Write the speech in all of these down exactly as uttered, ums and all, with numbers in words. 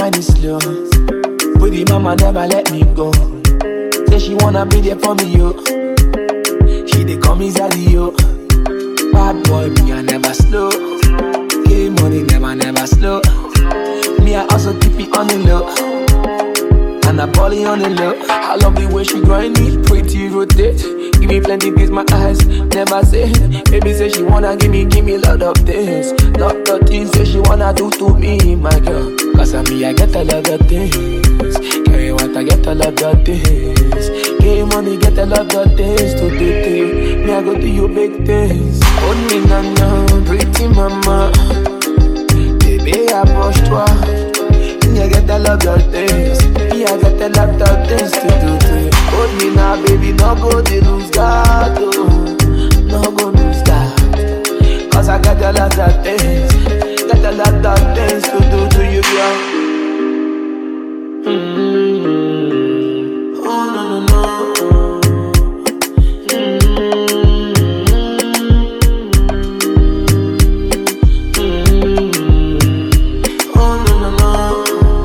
wind it slow. Pretty mama never let me go. Say she wanna be there for me, yo. She dey call me Zaddy, yo. Bad boy, me I never slow. Get money, never, never slow. Me I also keep it on the low. And I body on the low. I love the way she grind me, pretty rotate. Give me plenty kiss, my eyes never say. Baby say she wanna give me, give me lot of things. Lot of things say she wanna do to me, my girl. Cause of me I get a lot of things. Carry what I get a lot of things. Get money, get a lot of things to do to you. Me I go do you big things. Hold me now, now, pretty mama. Baby approche-toi. Me I get a lot of things. Me I get a lot of things to do to you. Hold me now, baby, no go to lose God, oh. No go lose God. Cause I got a lot of things. Got a lot of things to do to you, girl. Mm-hmm. Oh, no, no, no. Mm-hmm. Oh, no, no, no.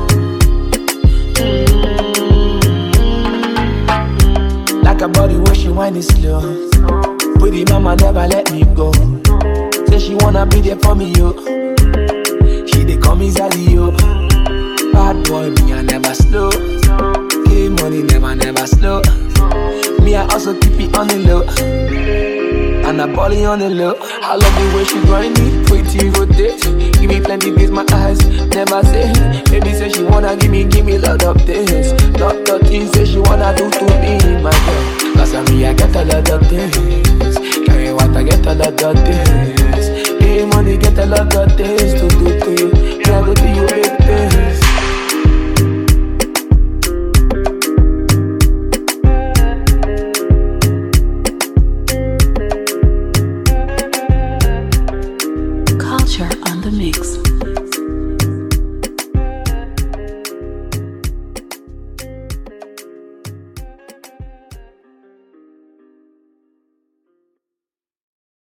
Like a body where she wind it slow. Pretty mama never let me go. Say she wanna be there for me, yo. She dey call me Zaddy, yo. Bad boy, me I never slow. Get money, never, never slow. Me I also keep it on the low. And I body on the low. I love the way she grind me, pretty rotate. Give me plenty kiss, my eyes never say. Baby say she wanna give me, give me lot of things. Lot of things say she wanna do to me, my girl. Cause of me I get a lot of things. Carry what I get a lot of things. Get money, get a lot of things to do to you. Me I go do you big things. Culture on the mix.